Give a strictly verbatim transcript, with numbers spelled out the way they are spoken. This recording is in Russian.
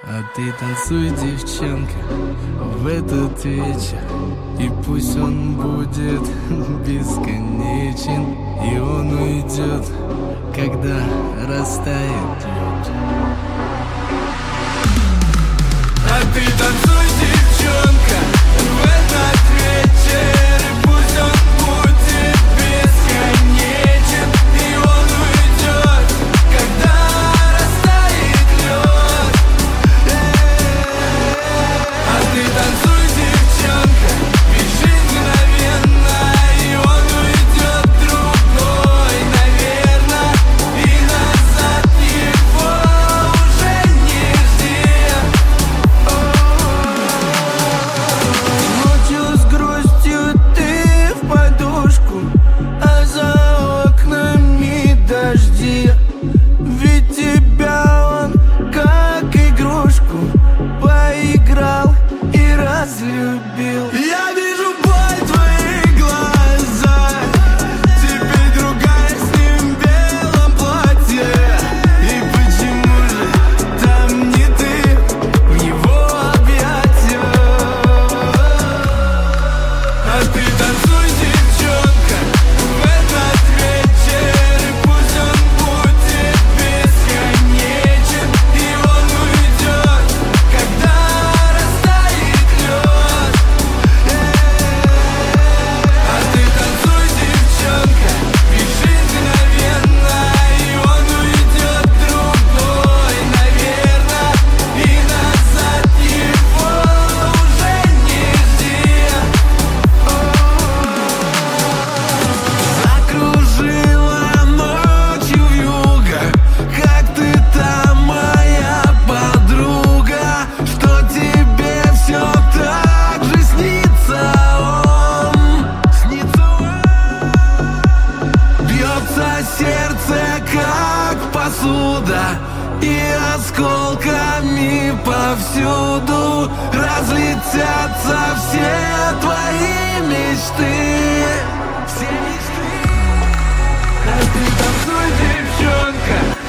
А ты танцуй, девчонка, в этот вечер. И пусть он будет бесконечен, и он уйдет, когда растает лед. А ты танцуй, девчонка, в этот вечер. И пусть он будет бесконечен, и он уйдет, когда растает лед. А ты танцуй, девчонка, ведь жизнь мгновенна, и он уйдет другой, наверно, и назад его уже не жди. Ночью с грустью ты в подушку, а за окнами дожди. Ведь тебя он как игрушку поиграл и разлюбил. Я вижу боль в твоих глазах, теперь другая с ним в белом платье. И почему же там не ты в его объятиях? А ты танцуй, девчонка, в этот вечер. И пусть он будет бесконечен, и он уйдет, когда растает лед. А ты танцуй, девчонка, ведь жизнь мгновенна, и он уйдет другой, наверно, и назад его уже не жди. Закружила ночью вьюга, как ты там, моя подруга, что тебе все так же снится он. Снится он. Бьется сердце, как посуда, и осколками повсюду разлетятся все твои мечты. Все мечты. А ты танцуй, девчонка,